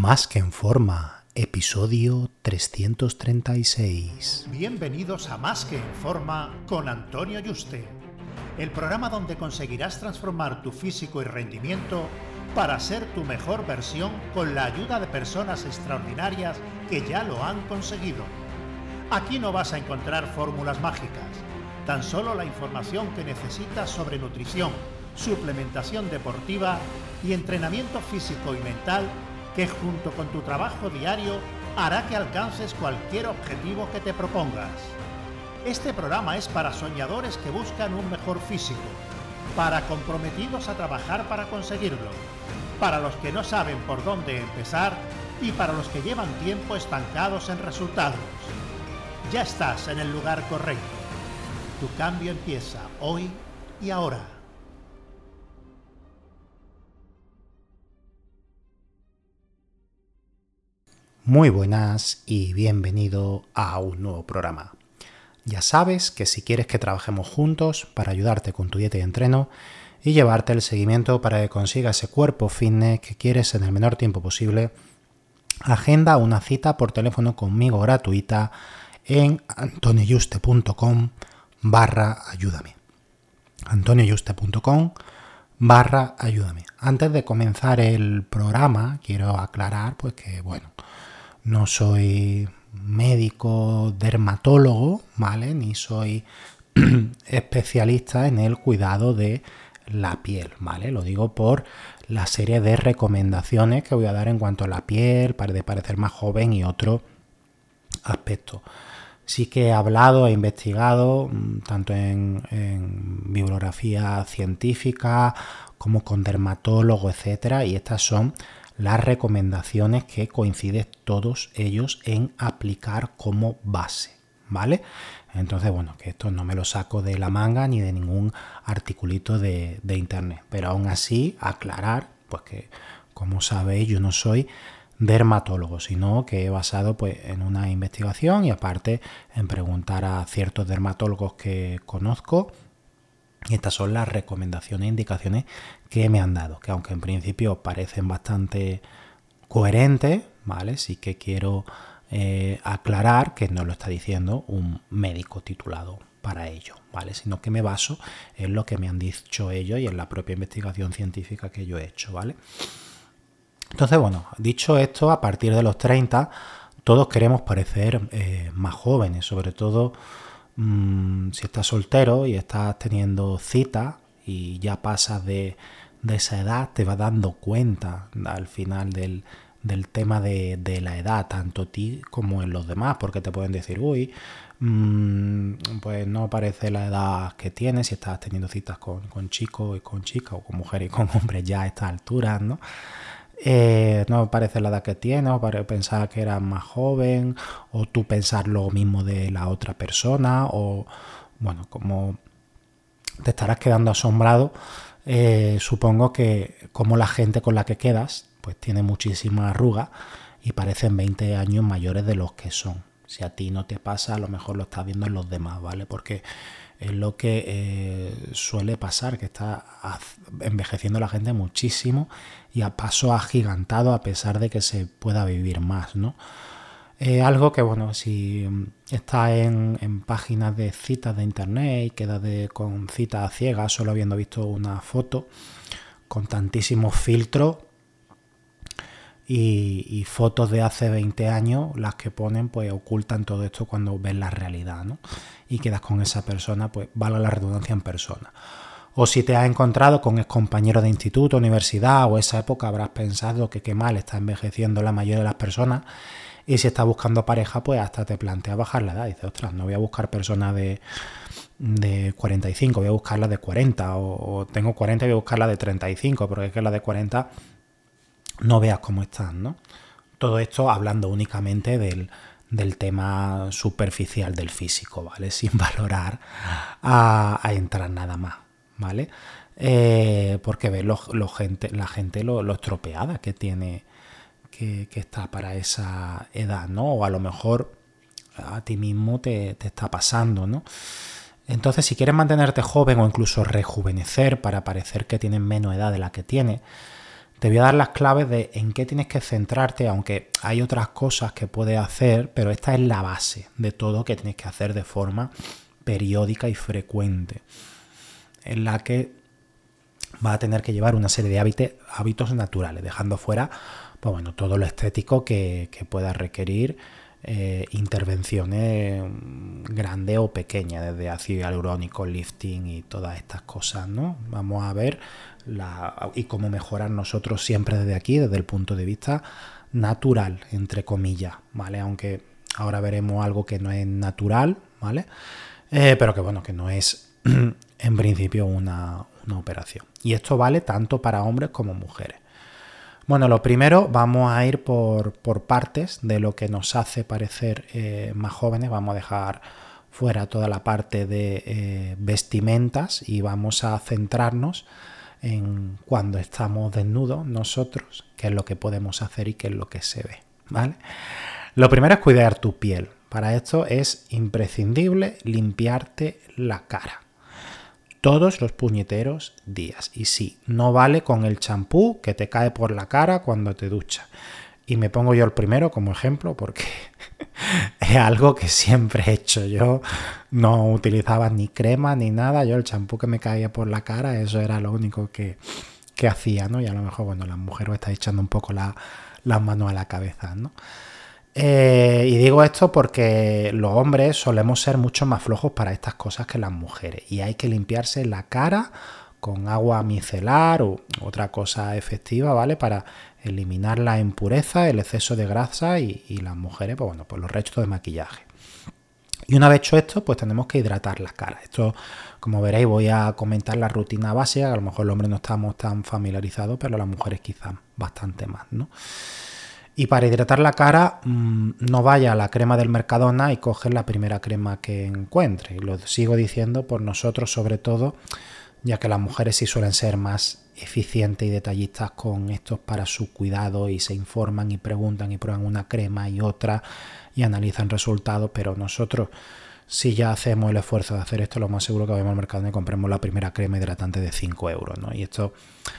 Más que en forma, episodio 336. Bienvenidos a Más que en forma con Antonio Yuste, el programa donde conseguirás transformar tu físico y rendimiento para ser tu mejor versión con la ayuda de personas extraordinarias que ya lo han conseguido. Aquí no vas a encontrar fórmulas mágicas, tan solo la información que necesitas sobre nutrición, suplementación deportiva y entrenamiento físico y mental que junto con tu trabajo diario hará que alcances cualquier objetivo que te propongas. Este programa es para soñadores que buscan un mejor físico, para comprometidos a trabajar para conseguirlo, para los que no saben por dónde empezar y para los que llevan tiempo estancados en resultados. Ya estás en el lugar correcto. Tu cambio empieza hoy y ahora. Muy buenas y bienvenido a un nuevo programa. Ya sabes que si quieres que trabajemos juntos para ayudarte con tu dieta y entreno y llevarte el seguimiento para que consigas ese cuerpo fitness que quieres en el menor tiempo posible, agenda una cita por teléfono conmigo gratuita en antonioyuste.com/ayúdame. antonioyuste.com/ayúdame. Antes de comenzar el programa, quiero aclarar que, no soy médico dermatólogo, ¿vale? Ni soy especialista en el cuidado de la piel, ¿vale? Lo digo por la serie de recomendaciones que voy a dar en cuanto a la piel, de parecer más joven y otro aspecto. Sí que he hablado, he investigado, tanto en bibliografía científica como con dermatólogos, etcétera, y estas son las recomendaciones que coinciden todos ellos en aplicar como base, ¿vale? Entonces, que esto no me lo saco de la manga ni de ningún articulito de internet, pero aún así aclarar, que como sabéis yo no soy dermatólogo, sino que he basado en una investigación y aparte en preguntar a ciertos dermatólogos que conozco. Y estas son las recomendaciones e indicaciones que me han dado, que aunque en principio parecen bastante coherentes, ¿vale? Sí que quiero aclarar que no lo está diciendo un médico titulado para ello, ¿vale? Sino que me baso en lo que me han dicho ellos y en la propia investigación científica que yo he hecho, ¿vale? Entonces, dicho esto, a partir de los 30 todos queremos parecer más jóvenes, sobre todo si estás soltero y estás teniendo citas y ya pasas de esa edad, te vas dando cuenta al final del tema de la edad, tanto ti como en los demás, porque te pueden decir, pues no parece la edad que tienes si estás teniendo citas con chicos y con chicas, o con mujeres y con hombres ya a estas alturas, ¿no? No parece la edad que tienes, o pensar que eras más joven, o tú pensar lo mismo de la otra persona, o como te estarás quedando asombrado, supongo que como la gente con la que quedas pues tiene muchísimas arrugas y parecen 20 años mayores de los que son. Si a ti no te pasa, a lo mejor lo estás viendo en los demás, ¿vale? Porque es lo que suele pasar, que está envejeciendo la gente muchísimo y a paso agigantado, a pesar de que se pueda vivir más, ¿no? Algo que, si estás en páginas de citas de internet y quedas con citas a ciegas, solo habiendo visto una foto, con tantísimos filtros y fotos de hace 20 años, las que ponen, ocultan todo esto cuando ves la realidad, ¿no? Y quedas con esa persona, valga la redundancia, en persona. O si te has encontrado con excompañeros de instituto, universidad o esa época, habrás pensado que qué mal está envejeciendo la mayoría de las personas. Y si estás buscando pareja, hasta te planteas bajar la edad. Dices, ostras, no voy a buscar personas de 45, voy a buscar las de 40. O tengo 40 y voy a buscar la de 35, porque es que la de 40 no veas cómo están, ¿no? Todo esto hablando únicamente del tema superficial del físico, ¿vale? Sin valorar a entrar nada más, ¿vale? Porque ves la gente lo estropeada que tiene, que está para esa edad, ¿no? O a lo mejor a ti mismo te está pasando, ¿no? Entonces, si quieres mantenerte joven o incluso rejuvenecer para parecer que tienes menos edad de la que tienes, te voy a dar las claves de en qué tienes que centrarte, aunque hay otras cosas que puedes hacer, pero esta es la base de todo que tienes que hacer de forma periódica y frecuente, en la que vas a tener que llevar una serie de hábitos naturales, dejando fuera pues bueno, todo lo estético que pueda requerir intervenciones grandes o pequeñas, desde ácido hialurónico, lifting y todas estas cosas, ¿no? Vamos a ver y cómo mejorar nosotros siempre desde aquí, desde el punto de vista natural, entre comillas, ¿vale? Aunque ahora veremos algo que no es natural, ¿vale? Pero que bueno, que no es en principio una operación. Y esto vale tanto para hombres como mujeres. Bueno, lo primero, vamos a ir por partes de lo que nos hace parecer más jóvenes. Vamos a dejar fuera toda la parte de vestimentas y vamos a centrarnos en cuando estamos desnudos nosotros, qué es lo que podemos hacer y qué es lo que se ve, ¿vale? Lo primero es cuidar tu piel. Para esto es imprescindible limpiarte la cara todos los puñeteros días. Y sí, no vale con el champú que te cae por la cara cuando te duchas. Y me pongo yo el primero como ejemplo porque es algo que siempre he hecho. Yo no utilizaba ni crema ni nada. Yo el champú que me caía por la cara, eso era lo único que hacía, ¿no? Y a lo mejor, bueno, las mujeres están echando un poco las manos a la cabeza, ¿no? Y digo esto porque los hombres solemos ser mucho más flojos para estas cosas que las mujeres, y hay que limpiarse la cara con agua micelar u otra cosa efectiva, ¿vale? Para eliminar la impureza, el exceso de grasa y las mujeres, pues bueno, pues los restos de maquillaje. Y una vez hecho esto, pues tenemos que hidratar la cara. Esto, como veréis, voy a comentar la rutina básica, que a lo mejor los hombres no estamos tan familiarizados, pero las mujeres quizás bastante más, ¿no? Y para hidratar la cara, no vaya a la crema del Mercadona y coges la primera crema que encuentre. Y lo sigo diciendo por nosotros sobre todo, ya que las mujeres sí suelen ser más eficientes y detallistas con estos para su cuidado y se informan y preguntan y prueban una crema y otra y analizan resultados, pero nosotros, si ya hacemos el esfuerzo de hacer esto, lo más seguro que vayamos al Mercadona y compremos la primera crema hidratante de 5 euros, ¿no? Y esto,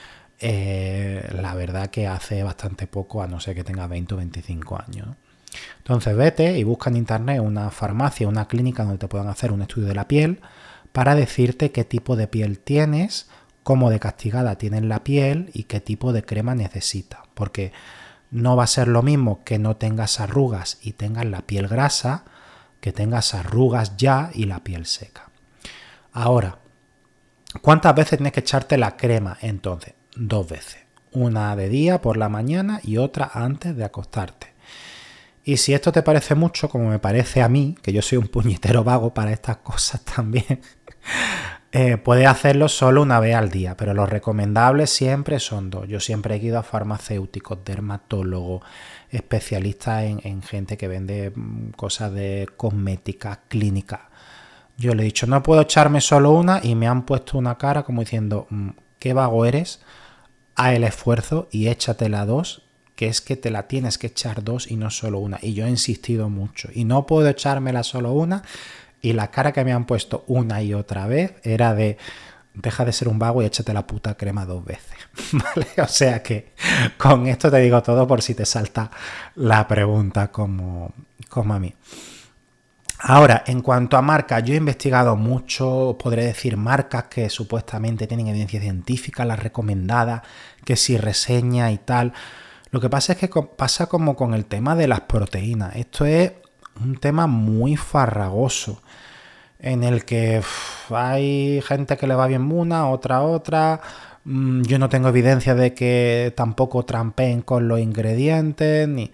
la verdad que hace bastante poco, a no ser que tenga 20 o 25 años, ¿no? Entonces vete y busca en internet una farmacia, una clínica donde te puedan hacer un estudio de la piel para decirte qué tipo de piel tienes, cómo de castigada tienes la piel y qué tipo de crema necesitas. Porque no va a ser lo mismo que no tengas arrugas y tengas la piel grasa, que tengas arrugas ya y la piel seca. Ahora, ¿cuántas veces tienes que echarte la crema entonces? 2 veces. Una de día por la mañana y otra antes de acostarte. Y si esto te parece mucho, como me parece a mí, que yo soy un puñetero vago para estas cosas también, puedes hacerlo solo una vez al día, pero lo recomendable siempre son 2. Yo siempre he ido a farmacéuticos, dermatólogos, especialistas en gente que vende cosas de cosmética, clínica. Yo le he dicho, no puedo echarme solo una, y me han puesto una cara como diciendo, qué vago eres, haz el esfuerzo y échatela 2, que es que te la tienes que echar 2 y no solo una. Y yo he insistido mucho y no puedo echármela solo una, y la cara que me han puesto una y otra vez era de, deja de ser un vago y échate la puta crema 2 veces, ¿vale? O sea que con esto te digo todo por si te salta la pregunta como a mí. Ahora, en cuanto a marcas, yo he investigado mucho, podré decir marcas que supuestamente tienen evidencia científica, las recomendadas, que si reseña y tal. Lo que pasa es que pasa como con el tema de las proteínas. Esto es un tema muy farragoso, en el que hay gente que le va bien una, otra. Yo no tengo evidencia de que tampoco trampeen con los ingredientes, ni...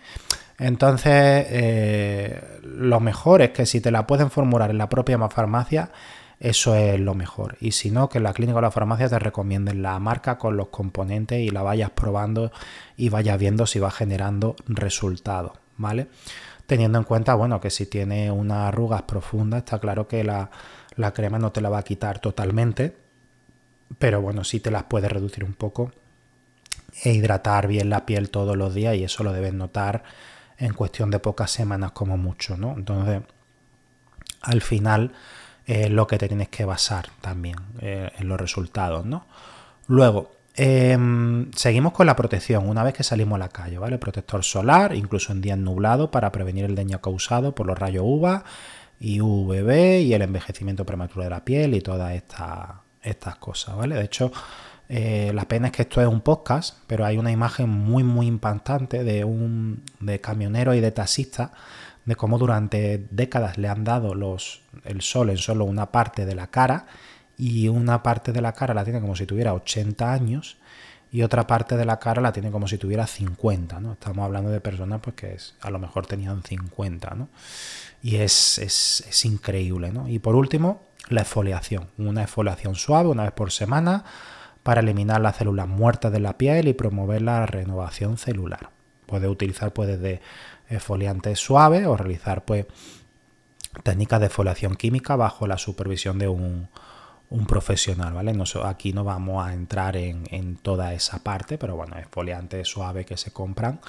Entonces, lo mejor es que si te la pueden formular en la propia farmacia, eso es lo mejor. Y si no, que en la clínica o la farmacia te recomienden la marca con los componentes y la vayas probando y vayas viendo si va generando resultados, ¿vale? Teniendo en cuenta, bueno, que si tiene unas arrugas profundas, está claro que la crema no te la va a quitar totalmente, pero bueno, sí te las puede reducir un poco e hidratar bien la piel todos los días, y eso lo debes notar en cuestión de pocas semanas como mucho, ¿no? Entonces, al final, lo que te tienes que basar también en los resultados, ¿no? Luego, Seguimos con la protección una vez que salimos a la calle, ¿vale? Protector solar, incluso en días nublados, para prevenir el daño causado por los rayos UVA y UVB y el envejecimiento prematuro de la piel y todas estas cosas, ¿vale? De hecho, la pena es que esto es un podcast, pero hay una imagen muy impactante de camioneros y de taxistas de cómo durante décadas le han dado el sol en solo una parte de la cara, y una parte de la cara la tiene como si tuviera 80 años y otra parte de la cara la tiene como si tuviera 50, ¿no? Estamos hablando de personas pues que a lo mejor tenían 50, ¿no? Y es increíble, ¿no? Y por último, la exfoliación. Una exfoliación suave una vez por semana para eliminar las células muertas de la piel y promover la renovación celular. Puedes utilizar pues desde exfoliantes suaves o realizar pues técnicas de exfoliación química bajo la supervisión de un profesional, ¿vale? Aquí no vamos a entrar en toda esa parte, pero bueno, exfoliantes suaves que se compran,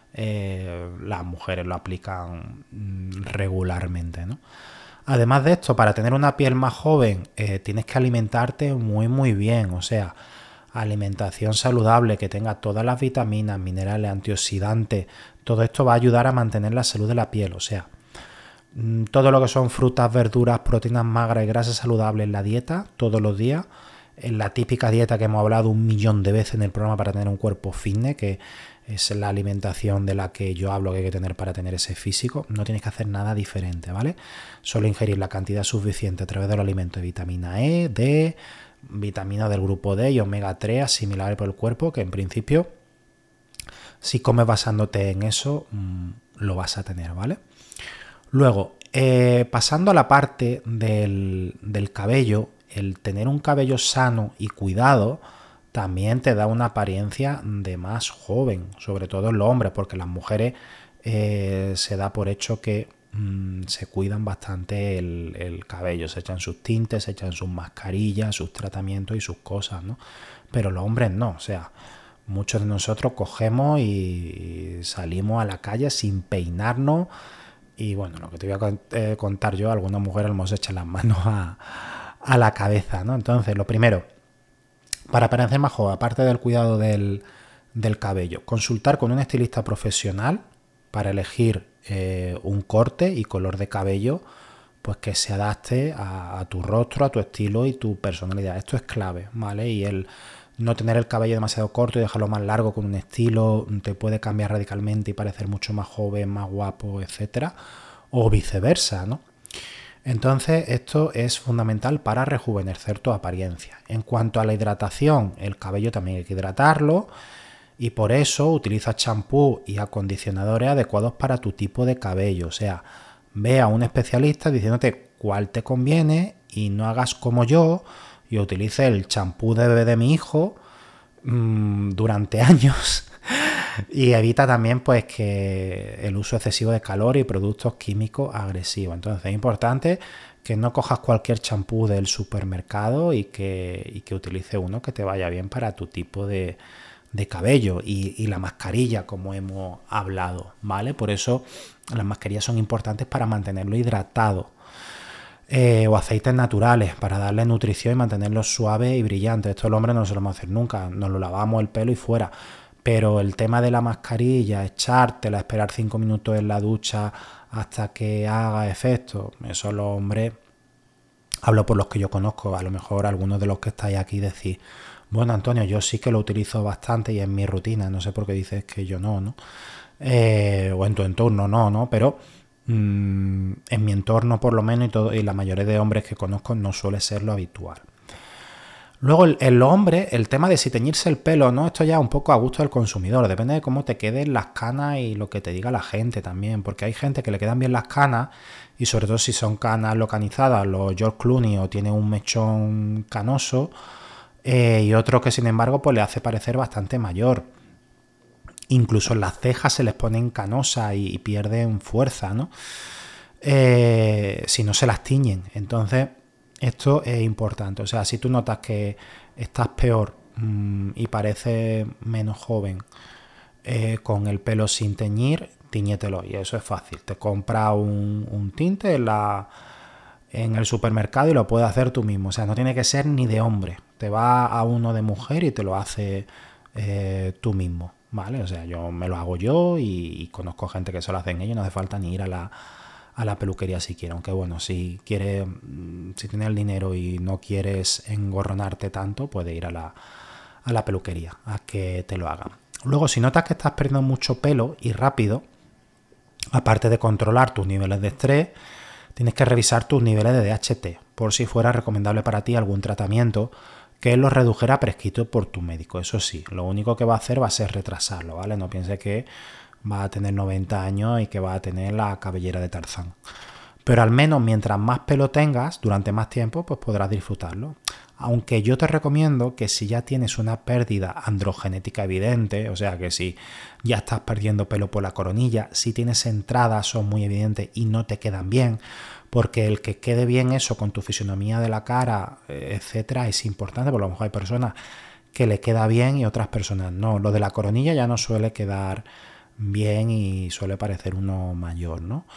las mujeres lo aplican regularmente, ¿no? Además de esto, para tener una piel más joven, tienes que alimentarte muy bien, o sea, alimentación saludable que tenga todas las vitaminas, minerales, antioxidantes. Todo esto va a ayudar a mantener la salud de la piel, o sea, todo lo que son frutas, verduras, proteínas magras y grasas saludables en la dieta todos los días, en la típica dieta que hemos hablado 1.000.000 de veces en el programa para tener un cuerpo fitness, que es la alimentación de la que yo hablo que hay que tener para tener ese físico. No tienes que hacer nada diferente, ¿vale? Solo ingerir la cantidad suficiente a través de los alimentos de vitamina E, D, vitaminas del grupo D y omega 3 asimilables por el cuerpo, que en principio si comes basándote en eso lo vas a tener, ¿vale? Luego, pasando a la parte del cabello, el tener un cabello sano y cuidado también te da una apariencia de más joven, sobre todo en los hombres, porque las mujeres se da por hecho que se cuidan bastante el cabello, se echan sus tintes, se echan sus mascarillas, sus tratamientos y sus cosas, ¿no? Pero los hombres no, o sea, muchos de nosotros cogemos y salimos a la calle sin peinarnos. Y bueno, lo que te voy a contar yo, algunas mujeres nos echan las manos a la cabeza, ¿no? Entonces, lo primero, para parecer más joven, aparte del cuidado del cabello, consultar con un estilista profesional para elegir un corte y color de cabello pues que se adapte a tu rostro, a tu estilo y tu personalidad. Esto es clave, ¿vale? Y el no tener el cabello demasiado corto y dejarlo más largo con un estilo te puede cambiar radicalmente y parecer mucho más joven, más guapo, etcétera, o viceversa, ¿no? Entonces esto es fundamental para rejuvenecer tu apariencia. En cuanto a la hidratación, el cabello también hay que hidratarlo y por eso utiliza champú y acondicionadores adecuados para tu tipo de cabello. O sea, ve a un especialista diciéndote cuál te conviene y no hagas como yo y utilice el champú de bebé de mi hijo durante años y evita también pues que el uso excesivo de calor y productos químicos agresivos. Entonces es importante que no cojas cualquier champú del supermercado y que utilice uno que te vaya bien para tu tipo de cabello y la mascarilla, como hemos hablado, ¿vale? Por eso las mascarillas son importantes para mantenerlo hidratado. O aceites naturales para darle nutrición y mantenerlo suave y brillante. Esto el hombre no se lo vamos a hacer nunca, nos lo lavamos el pelo y fuera. Pero el tema de la mascarilla, echártela, esperar 5 minutos en la ducha hasta que haga efecto, eso los hombres, hablo por los que yo conozco, a lo mejor algunos de los que estáis aquí decís, bueno Antonio, yo sí que lo utilizo bastante y en mi rutina, no sé por qué dices que yo no, ¿no? O en tu entorno no, pero en mi entorno por lo menos y la mayoría de hombres que conozco no suele ser lo habitual. Luego el hombre, el tema de si teñirse el pelo, ¿no? Esto ya es un poco a gusto del consumidor, depende de cómo te queden las canas y lo que te diga la gente también, porque hay gente que le quedan bien las canas y sobre todo si son canas localizadas, los George Clooney o tiene un mechón canoso y otro que sin embargo pues le hace parecer bastante mayor. Incluso las cejas se les ponen canosas y pierden fuerza, ¿no? Si no se las tiñen. Entonces, esto es importante. O sea, si tú notas que estás peor y pareces menos joven con el pelo sin teñir, tiñételo. Y eso es fácil. Te compras un tinte en el supermercado y lo puedes hacer tú mismo. O sea, no tiene que ser ni de hombre. te vas a uno de mujer y te lo haces tú mismo, ¿vale? O sea, yo me lo hago yo y conozco gente que se lo hacen ellos, no hace falta ni ir a la peluquería siquiera, aunque bueno, si tienes el dinero y no quieres engorronarte tanto, puedes ir a la peluquería a que te lo hagan. Luego, si notas que estás perdiendo mucho pelo y rápido, aparte de controlar tus niveles de estrés, tienes que revisar tus niveles de DHT, por si fuera recomendable para ti algún tratamiento que los redujera prescrito por tu médico. Eso sí, lo único que va a hacer va a ser retrasarlo, ¿vale? No pienses que va a tener 90 años y que va a tener la cabellera de Tarzán. Pero al menos mientras más pelo tengas durante más tiempo, pues podrás disfrutarlo. Aunque yo te recomiendo que si ya tienes una pérdida androgenética evidente, o sea que si ya estás perdiendo pelo por la coronilla, si tienes entradas son muy evidentes y no te quedan bien, porque el que quede bien eso con tu fisonomía de la cara, etcétera, es importante, porque a lo mejor hay personas que le queda bien y otras personas no. Lo de la coronilla ya no suele quedar bien y suele parecer uno mayor, ¿no?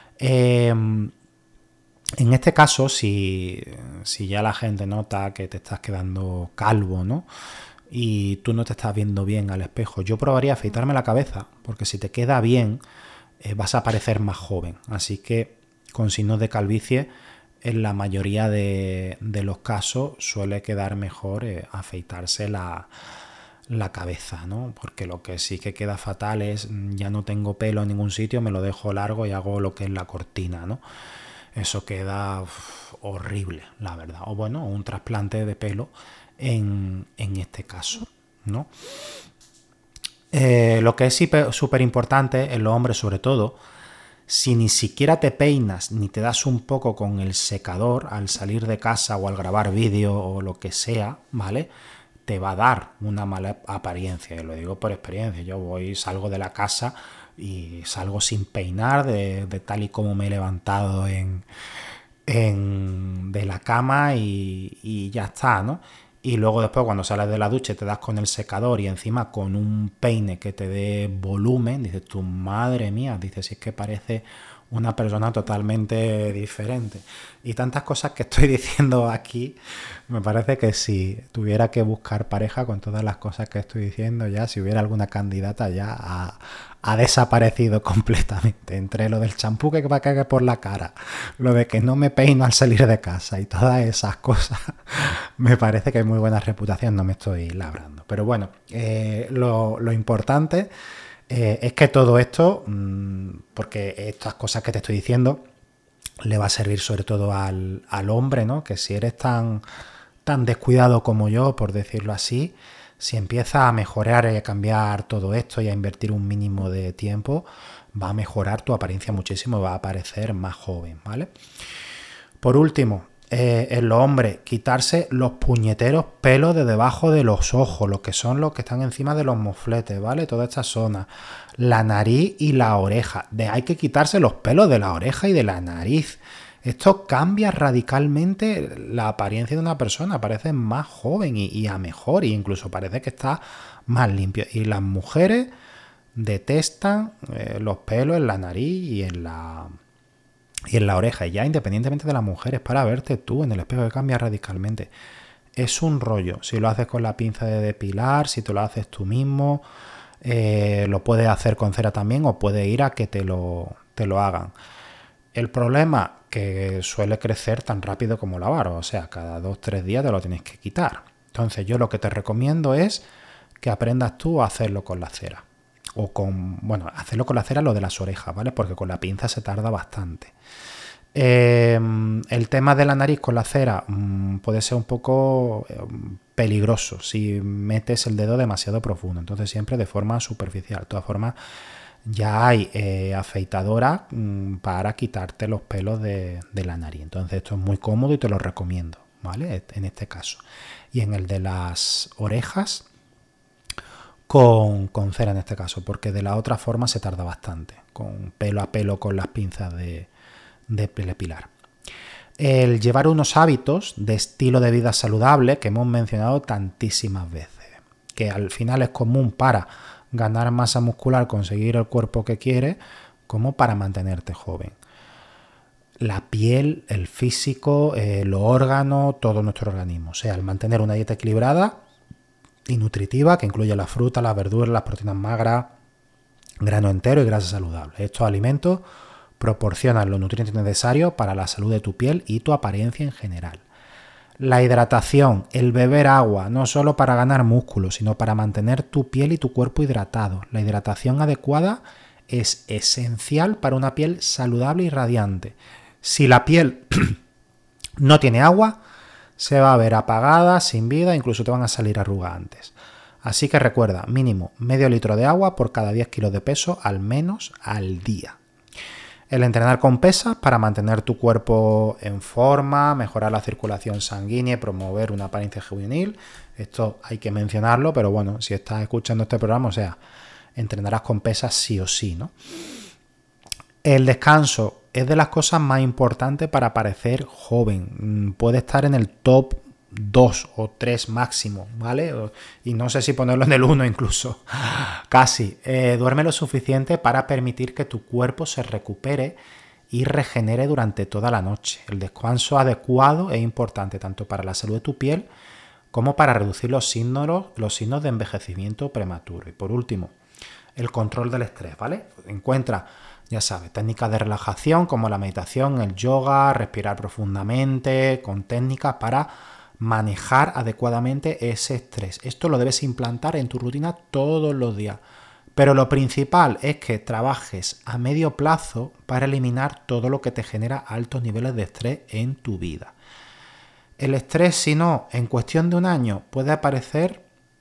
En este caso, si ya la gente nota que te estás quedando calvo, ¿no? Y tú no te estás viendo bien al espejo, yo probaría afeitarme la cabeza, porque si te queda bien, vas a parecer más joven. Así que con signos de calvicie, en la mayoría de los casos suele quedar mejor afeitarse la cabeza, ¿no? Porque lo que sí que queda fatal es ya no tengo pelo en ningún sitio, me lo dejo largo y hago lo que es la cortina, ¿no? Eso queda horrible, la verdad. O bueno, un trasplante de pelo en este caso, ¿no? Lo que es súper importante en los hombres sobre todo, si ni siquiera te peinas ni te das un poco con el secador al salir de casa o al grabar vídeo o lo que sea, ¿vale? Te va a dar una mala apariencia, y lo digo por experiencia. Yo salgo de la casa y salgo sin peinar de tal y como me he levantado de la cama y ya está, ¿no? Y luego después cuando sales de la ducha te das con el secador y encima con un peine que te dé volumen, dices tú, madre mía, dices, si es que parece una persona totalmente diferente. Y tantas cosas que estoy diciendo aquí, me parece que si tuviera que buscar pareja con todas las cosas que estoy diciendo ya, si hubiera alguna candidata ya ha desaparecido completamente. Entre lo del champú que va a caer por la cara, lo de que no me peino al salir de casa y todas esas cosas, me parece que hay muy buena reputación, no me estoy labrando. Pero bueno, lo importante es que todo esto, porque estas cosas que te estoy diciendo, le va a servir sobre todo al hombre, ¿no? Que si eres tan descuidado como yo, por decirlo así, si empiezas a mejorar y a cambiar todo esto y a invertir un mínimo de tiempo, va a mejorar tu apariencia muchísimo y va a parecer más joven, ¿vale? Por último, en los hombres, quitarse los puñeteros pelos de debajo de los ojos, los que están encima de los mofletes, ¿vale? Toda esta zona, la nariz y la oreja. Hay que quitarse los pelos de la oreja y de la nariz. Esto cambia radicalmente la apariencia de una persona, parece más joven y a mejor, e incluso parece que está más limpio. Y las mujeres detestan los pelos en la nariz y en la oreja, y ya independientemente de las mujeres, para verte tú en el espejo, que cambia radicalmente. Es un rollo, si lo haces con la pinza de depilar, si te lo haces tú mismo, lo puedes hacer con cera también, o puedes ir a que te lo hagan. El problema, que suele crecer tan rápido como la barba, o sea, cada 2-3 días te lo tienes que quitar. Entonces yo lo que te recomiendo es que aprendas tú a hacerlo con la cera. Hacerlo con la cera lo de las orejas, ¿vale? Porque con la pinza se tarda bastante. El tema de la nariz con la cera puede ser un poco peligroso si metes el dedo demasiado profundo, entonces siempre de forma superficial. De todas formas, ya hay afeitadora para quitarte los pelos de la nariz, entonces esto es muy cómodo y te lo recomiendo, ¿vale? En este caso. Y en el de las orejas, con cera en este caso, porque de la otra forma se tarda bastante, con pelo a pelo con las pinzas de depilar. El llevar unos hábitos de estilo de vida saludable que hemos mencionado tantísimas veces, que al final es común para ganar masa muscular, conseguir el cuerpo que quieres, como para mantenerte joven. la piel, el físico, los órganos, todo nuestro organismo. O sea, el mantener una dieta equilibrada y nutritiva que incluye la fruta, las verduras, las proteínas magras, grano entero y grasas saludables. Estos alimentos proporcionan los nutrientes necesarios para la salud de tu piel y tu apariencia en general. La hidratación, el beber agua, no solo para ganar músculo, sino para mantener tu piel y tu cuerpo hidratados. La hidratación adecuada es esencial para una piel saludable y radiante. Si la piel no tiene agua, se va a ver apagada, sin vida, incluso te van a salir arrugas antes. Así que recuerda, mínimo medio litro de agua por cada 10 kilos de peso, al menos al día. El entrenar con pesas para mantener tu cuerpo en forma, mejorar la circulación sanguínea y promover una apariencia juvenil. Esto hay que mencionarlo, pero bueno, si estás escuchando este programa, o sea, entrenarás con pesas sí o sí, ¿no? El descanso es de las cosas más importantes para parecer joven. Puede estar en el top 2 o 3 máximo, ¿vale? Y no sé si ponerlo en el 1 incluso. Casi. Duerme lo suficiente para permitir que tu cuerpo se recupere y regenere durante toda la noche. El descanso adecuado es importante tanto para la salud de tu piel como para reducir los signos de envejecimiento prematuro. Y por último, el control del estrés, ¿vale? Encuentra, ya sabes, técnicas de relajación como la meditación, el yoga, respirar profundamente, con técnicas para manejar adecuadamente ese estrés. Esto lo debes implantar en tu rutina todos los días. Pero lo principal es que trabajes a medio plazo para eliminar todo lo que te genera altos niveles de estrés en tu vida. El estrés, si no, en cuestión de un año puede aparecer,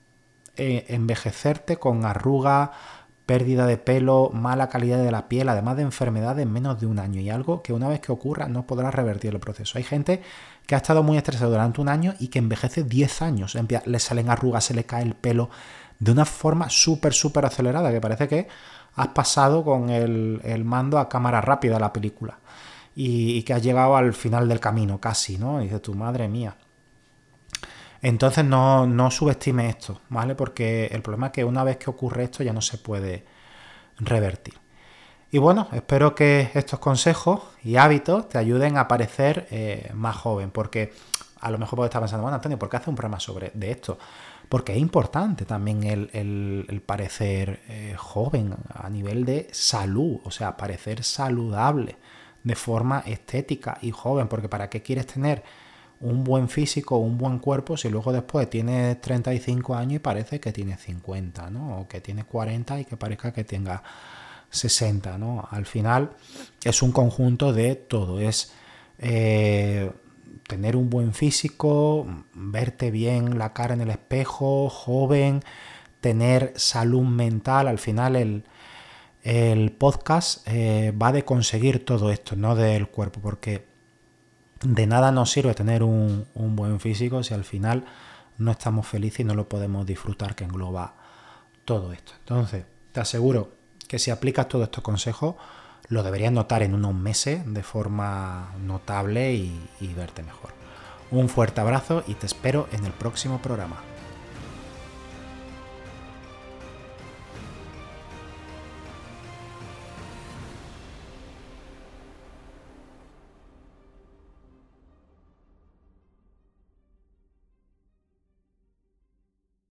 envejecerte con arrugas, pérdida de pelo, mala calidad de la piel, además de enfermedades en menos de un año, y algo que una vez que ocurra no podrás revertir el proceso. Hay gente que ha estado muy estresado durante un año y que envejece 10 años, le salen arrugas, se le cae el pelo de una forma súper acelerada, que parece que has pasado con el mando a cámara rápida a la película y que has llegado al final del camino casi, ¿no? Y dices tú, madre mía. Entonces no subestime esto, ¿vale? Porque el problema es que una vez que ocurre esto ya no se puede revertir. Y bueno, espero que estos consejos y hábitos te ayuden a parecer más joven, porque a lo mejor puedes estar pensando, bueno, Antonio, ¿por qué hace un programa de esto? Porque es importante también el parecer joven a nivel de salud, o sea, parecer saludable de forma estética y joven, porque ¿para qué quieres tener un buen físico, un buen cuerpo, si luego después tienes 35 años y parece que tienes 50, ¿no? O que tienes 40 y que parezca que tenga 60, ¿no? Al final es un conjunto de todo, es tener un buen físico, verte bien la cara en el espejo, joven, tener salud mental. Al final el podcast va de conseguir todo esto, no del cuerpo, porque de nada nos sirve tener un buen físico si al final no estamos felices y no lo podemos disfrutar, que engloba todo esto. Entonces, te aseguro que si aplicas todos estos consejos, lo deberías notar en unos meses de forma notable y verte mejor. Un fuerte abrazo y te espero en el próximo programa.